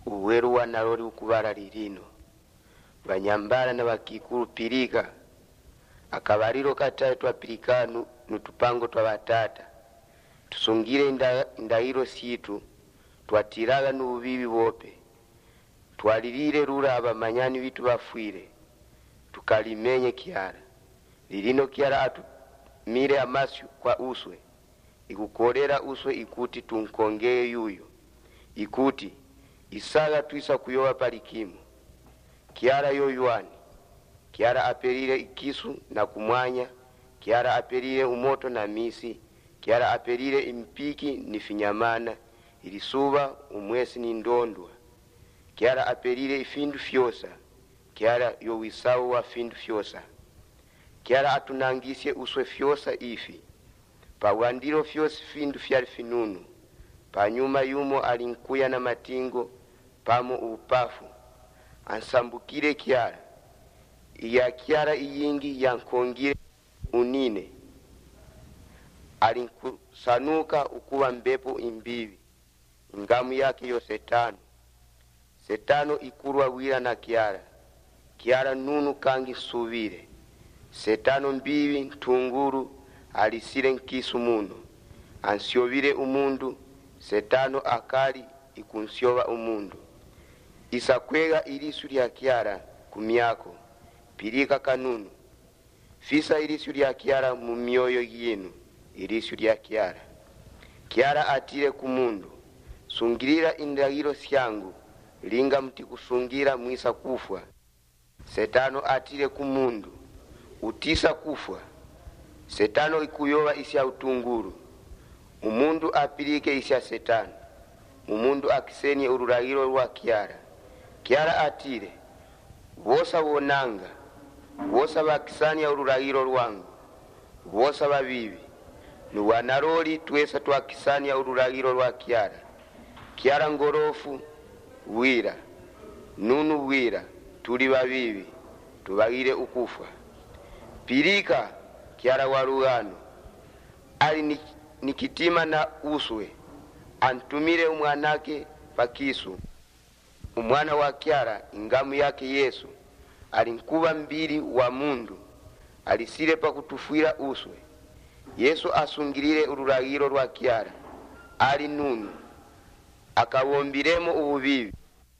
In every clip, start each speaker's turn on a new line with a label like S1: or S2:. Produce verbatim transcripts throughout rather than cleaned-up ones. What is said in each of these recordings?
S1: uweru wa naroli ukubala lilino banyambala na bakikulu pilika akabaliro kataye twapilika nutupango twa batata tusungire indahiro situ twatiraga n'ububibi bope twalilire rura abamanyani bitu bafwire tukalimenye kiara lilino kiara atu mire amasyu kwa uswe ikukorera uswe ikuti tunkongeye yuyo ikuti isaga twisa kuyowa palikimu kiara yoyuani kiara aperire ikisu na kumwanya kiara aperire umoto na misi kiara aperire impiki ni finyamana ilisuba umwesi ni ndondwa kiara aperire ifindu fyosa kiara yowisawu wa findu fyosa kiara atunangisye uswe fyosa ifi pawandiro fyosi findu fyali finunu panyuma yumo alinkuya na matingo pamo upafu ansambukire kiara iya kiara iyingi yankongire unine alinkusanuka ukuwa mbepo imbivi ngamu yake yo setano setano ikurwa wira na kiara kiara nunu kangi suvire setano mbivi ntunguru alisire nkisu muno ansiovire umundu setano akali ikunsiova umundu isakwega ilisu lya kiara kumyako pilika kanunu fisa ilisu lya kiara mu myoyo yenu ilisu lya kiara kiara atire kumundu sungirira indagiro syangu linga mti kusungira mwisa kufwa setano atire kumundu utisa kufwa setano ikuyowa isya utunguru umundu apilike isya setano umundu akisenye ururagiro rwa kiara kiara atire wosa wonanga wosa bakisanya ururagiro rwangu wosa babibi nuwanaroli twesa twakisanya ururagiro rwa kiara kiara ngorofu wira nunu wira tuli babibi tubagire ukufa pilika kiara warugano ali nikitima na uswe antumire umwanake pakisu umwana wa kiara ingamu yake Yesu alinkuba mbili wa mundu alisire pa kutufuira uswe Yesu asungirire ururagiro rwa kiara ali nunu akawombiremo ububibi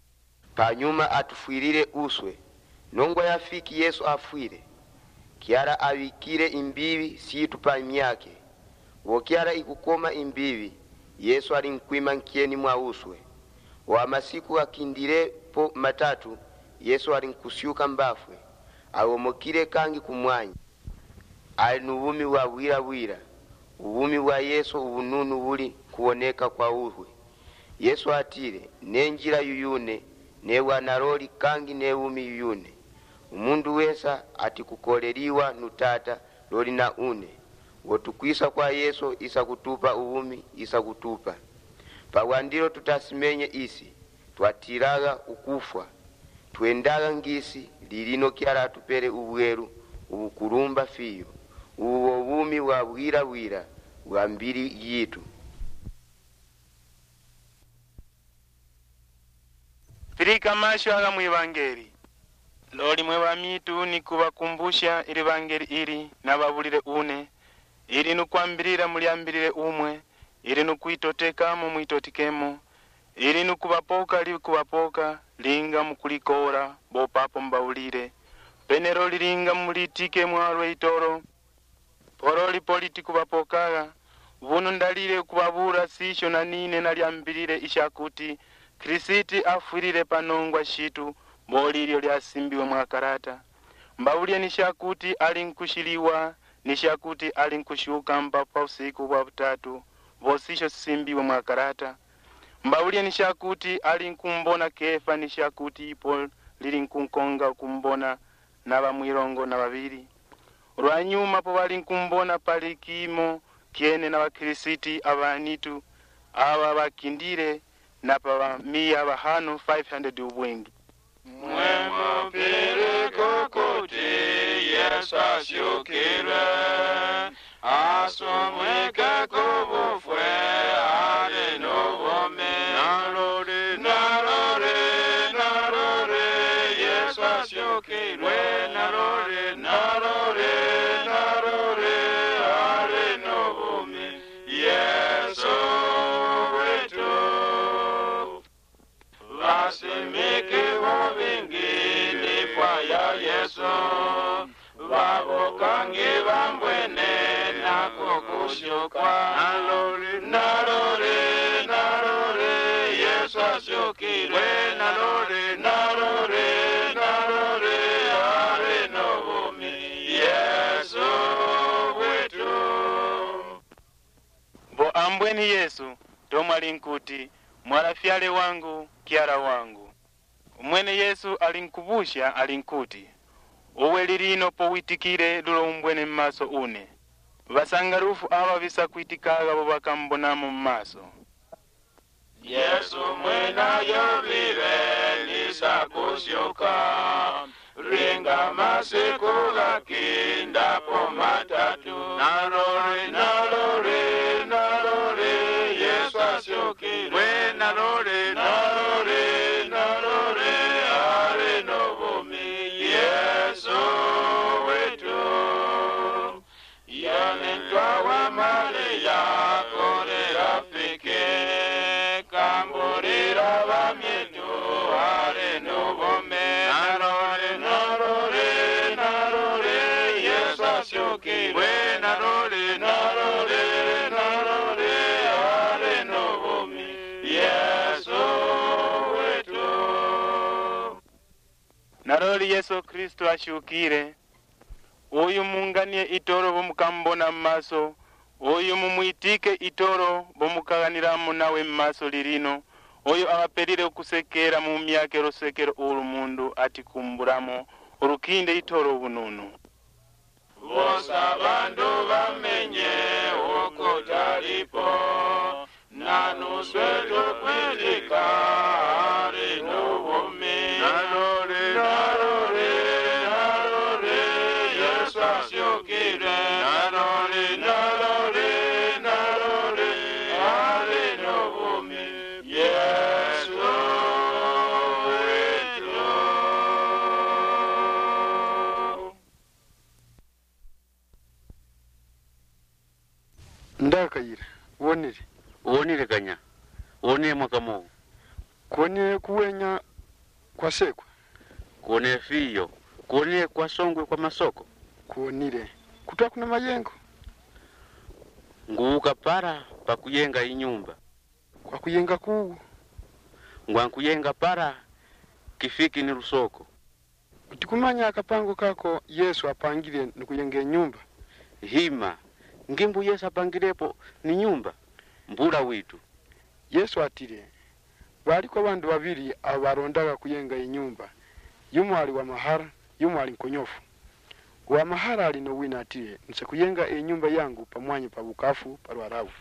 S1: panyuma atufuirire uswe nongo yafiki Yesu afuire kiara abikire imbivi situ pa myake wo kiara ikukoma imbivi Yesu alinkwima nkieni mwa uswe wa masiku akindire po matatu Yesu alinkusyuka mbafwe awomokire kangi kumwanya alinubumi wa wira wira ubumi wa Yesu ubununu buli kuoneka kwa uhwe Yesu atire nenjira yuyune newa naroli kangi neumi yuyune umundu wesa ati kukoleriwa nutata loli na une wotukwisa kwa Yesu isa kutupa ubumi isa kutupa pawandiro tutasimenye isi twatiraga ukufwa tuendaga ngisi lilino kiara tupere ubweru ubukurumba fiyo uwo bumi wa wira wira wa mbiri yitu
S2: Pirika masho aga mwivangeri loli mwewa mitu ni kubakumbusha ili vangeri ili na babulire une ili nukwambirira muliambirire umwe ili nukuitoteka mu muitotikemo ili nukubapoka li kubapoka linga mukulikora bo papo mbawulire penero linga mulitike mwalwe itoro poroli politi kubapokaga bunu ndalire kubabura sisho na nine naliambirire ishakuti Krisiti afwirire panongwa shitu bolilio lyasimbiwe mwakarata mbawulye nishakuti alinkushiliwa nishakuti alinkushuka mpapa usiku wa butatu bosisho simbiwe mwakarata mbawulye nishakuti alinkumbona Kefa nishakuti ipo lilinkunkonga kumbona na bamwirongo na babiri rwanyuma po balinkumbona palikimo kiene na bakrisiti abanitu aba bakindire na pa mia bahano five hundred ubwengi
S3: mwema peleko kote Yesu asyukire asomweka kobofwe ale novome narore narore shokirwe narore narore narore are novumi Yesu wetu vasimiki vovingini pwaya Yesu vavokangi vambwene nako kushokwa narore narore narore Yesu ashokirwe narore narore narore are novumi Yesu wetu
S2: bo ambweni Yesu tomwali nkuti mwalafyale wangu kiara wangu. Umwene Yesu alinkubusha alinkuti uwe lilino po witikire lulo umbwene mmaso une vasangarufu ava visa kuitikaga bo bakambonamu mmaso.
S3: Yesu mwena yovire nisa kusyoka ringa masiku gakinda po matatu narore narore narore Yesu asyokirwe narore narore narore are novumi Yesu wetu yanentwa wa Maria kore afike kamburira vamyetu are novome narore narore narore Yesu asyokirwe narore narore narore are novumi Yesu wetu
S2: Naroli Yesu Kristo ashukire uyu munganie itoro bomukambona mmaso uyu mumwitike itoro bomukaganiramu nawe mmaso lirino uyu abaperire okusekera mu myake rosekero ulu mundu ati kumburamo urukinde itoro bununu
S3: vosa bandu bamenye uko talipo nanu swetu kwilika ari novumi narore narore narore Yesu asyokire narore narore narore ari novumi Yesu wetu
S4: ndakayira wonire
S5: wonire kanya wonire mwakamu
S4: kone kuwenya kwa sekwa
S5: kone fiyo kone kwa songwe kwa masoko
S4: kuonire kutwa kuna mayengo
S5: nguuka para pa kuyenga inyumba
S4: kwa kuyenga kuu
S5: ngwa kuyenga para kifiki ni rusoko
S4: utikumanya akapango kako Yesu apangire nikuyenga nyumba
S5: hima ngimbu Yesu apangirepo ni nyumba mbura witu
S4: Yesu atire baliko abandu babiri abarondaga kuyenga inyumba yumo ali wa mahara yumo ali nkonyofu wa mahara ali no wina atire nse kuyenga inyumba yangu pamwanye pa bukafu palwarabu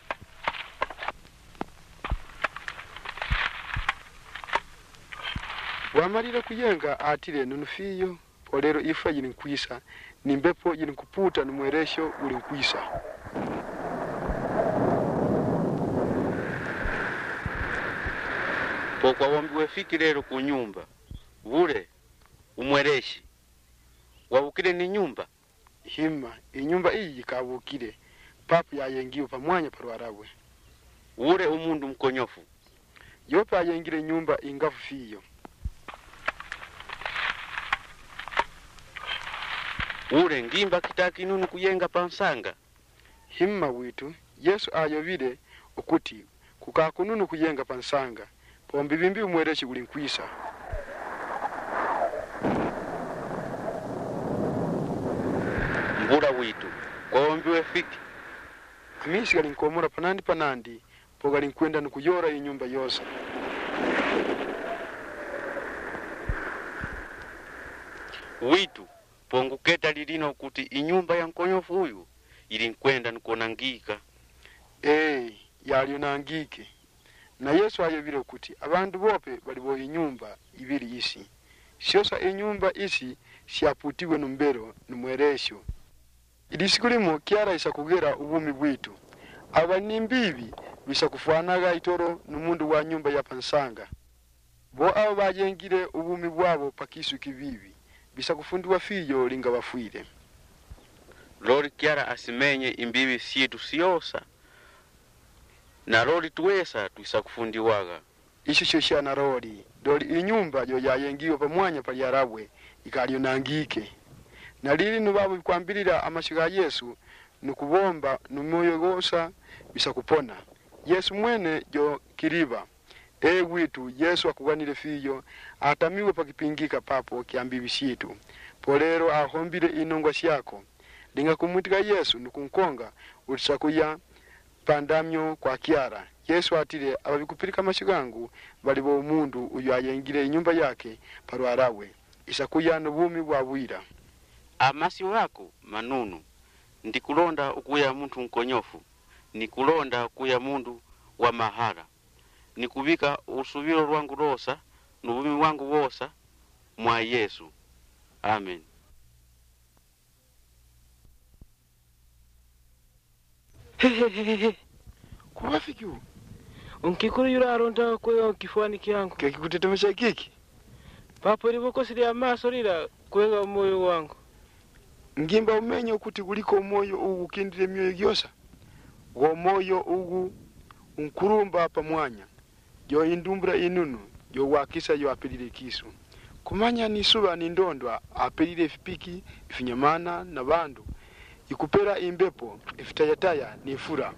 S4: wamarira kuyenga atire nunufiyo polero ifa yini nkwisa nimbepo yini kuputa numweresho uli nkwisa
S5: pokwa wombi wefiki lero ku nyumba vule umwereshi wabukire ni nyumba
S4: hima inyumba iyi ikabukire papu yayengiwe pamwanya palwarabwe
S5: ule umundu mkonyofu
S4: yopa yayengire nyumba ingafu fiyo
S5: ule ngimba kitaki nunu kuyenga pansanga
S4: hima witu Yesu ayobire ukuti kukakununu kuyenga pansanga pombi bimbi umwereshi uli nkwisa
S5: mbura witu kwa wombi wefiki
S4: amisi gali nkomora panandi panandi po gali nkwenda nukuyora inyumba yosa
S5: witu ponguketa lilino kuti inyumba ya nkonyofu huyu ili nkwenda nukonangika
S4: eh yali nangike na Yesu ayobire kuti abandu bope bali bo inyumba ibiri isi syosa inyumba isi syaputiwe numbero numweresho idisikulimo kiara isa kugera ubumi bwitu abanimbibi bisa kufanaga itoro numundu wa nyumba ya pansanga bo abo bajengire ubumi bwabo pakisu kibibi bisa kufundiwa fiyo linga wafwire.
S5: Lori kiara asimenye imbibi sietu siyosa. Na lori tuwesa tuisa kufundiwaga.
S4: Isho shosha na lori. Lori inyumba jo yayengiwa pamwanya pali arabwe ikalyonangike. Na lili nubabu kwambilira amashiga Yesu nukubomba numoyo gosa bisa kupona. Yesu mwene jo kiriba. E witu Yesu akuganire fiyo atamiwe pakipingika papo kiambibi sietu. Polero ahombire inongwa syako. Linga kumwitika Yesu nukunkonga utisakuya pandamyo kwa kiara. Yesu atire ababikupirika mashigangu balibo umundu uyu ayengire inyumba yake parwarawe. Isakuya nubumi bwabwira.
S5: Amasi wako manunu. Ndikulonda ukuya muntu nkonyofu. Nikulonda ukuya mundu wa mahara. Nikubika usubiro rwangu rosa nubumi wangu wosa mwa Yesu. Amen.
S6: Hehehehe.
S4: Kuwafikiu?
S6: Unkikuru yura aronda kwe kifuani kiangu.
S4: Keki kutetemesha kiki?
S6: Papo liboko siri amaso lila kwenga moyo wangu.
S4: Ngimba umenyo kuti kuliko moyo ugu kindire myoyo gyosa. Go moyo ugu unkurumba pamwanya. Jo indumbra inunu, jo wakisa jo apelire kisu. Kumanya nisuba ni ndondwa apelire fipiki, ifinyamana na bandu. Ikupera imbepo, ifitayataya ni fura.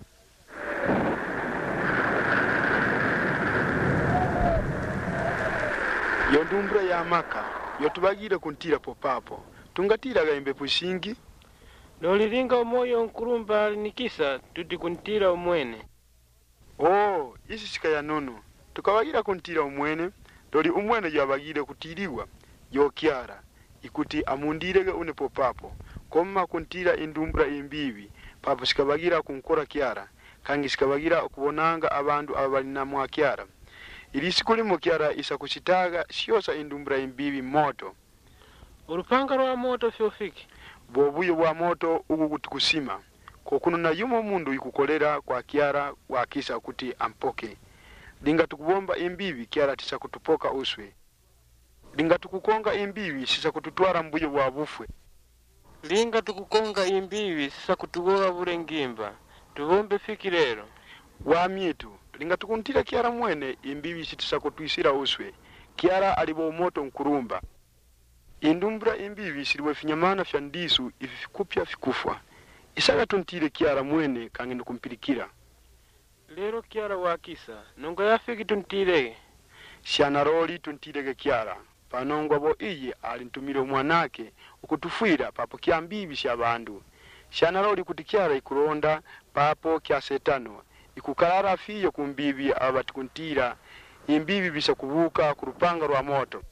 S4: Yondumbra ya maka, yotubagira kuntira popapo. Tungatira ga imbepo shingi.
S6: Loliringa umoyo nkurumba nikisa tuti kuntira umwene.
S4: Oh, isi sika ya nono. Tukabagira kuntira umwene, loli umwene yabagire kutiriwa, yo kiara. Ikuti amundirege une popapo. Koma kuntira indumbra imbibi, papo sikabagira kunkora kiara. Kangi sikabagira kubonanga abandu abalina mwa kiara. Ilisikuli mu kiara isa kushitaga siyosa indumbra imbibi moto.
S6: Urupanga rwa moto fiofiki.
S4: Bobuyo bwa moto ugu kutukusima. Kokuno na yumo mundu ikukolera kwa kiara wakisa kuti ampoke. Linga tukubomba imbibi kiara tisa kutupoka uswe. Linga tukukonga imbibi sisa kututwara mbuyo bwa bufwe.
S6: Linga tukukonga imbibi sisa kutugoga bure ngimba. Tubombe fiki lero.
S4: Wa mietu. Linga tukuntira kiara mwene imbibi sitisa kutuisira uswe. Kiara alibo moto nkurumba. Indumbra imbibi siriwe finyamana fya ndisu ififikupya fikufwa. Isaga tuntire kiara mwene kangi nukumpirikira.
S6: Lero kiara wakisa. Nunga yafiki tuntire.
S4: Siana roli tuntirege kiara. Panongwa bo iye alintumire mwanake ukutufuira papo kia mbibi sya bandu. Siana roli kutikiara ikuronda papo kia setano. Ikukarara fiyo kumbibi abatukuntira. Imbibi bisa kubuka kurupanga rwa moto.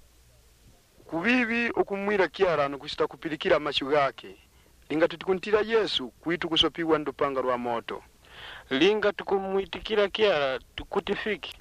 S4: Kubibi ukumwira kiara nukusita kupirikira mashugake. Linga tutikuntira Yesu kuitu kusopiwa ndupanga rwa moto.
S6: Linga tukumwitikira kiara tukutifiki.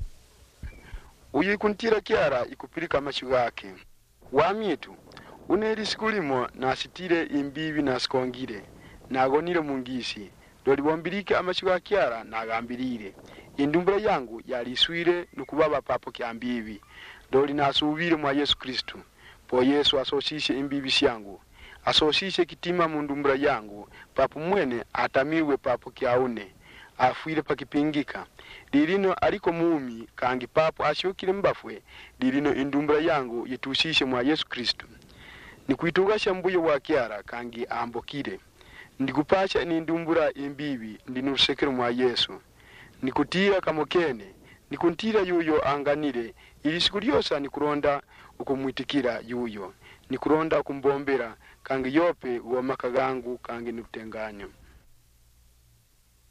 S4: Uyu ikuntira kiara ikupirika mashugake. Wamietu, uneri sikulimo na asitire imbibi na skongire. Na agonire mungisi. Loli bombirike amashuga kiara na agambirire. Indumbra yangu yali iswire nukubaba papo kia mbibi. Loli na asubire mwa Yesu Kristu. Po Yesu asosishe imbibi syangu. Asosishe kitima mundumbra yangu. Papo mwene atamiwe papo kia une. Afuire pakipingika. Lirino aliko muumi kangi papo ashokile mbafwe. Lirino indumbra yangu yetusishe mwa Yesu Kristu. Nikuitugasha mbuyo wa kiara kangi ambokire. Ndikupasha ni indumbura imbibi ndinusekero mwa Yesu. Nikutira kamokene. Nikuntira yuyo anganire. Ilisiku lyosa nikuronda ukumwitikira yuyo. Nikuronda kumbombera kangi yope uwa makagangu kangi nukutenganya.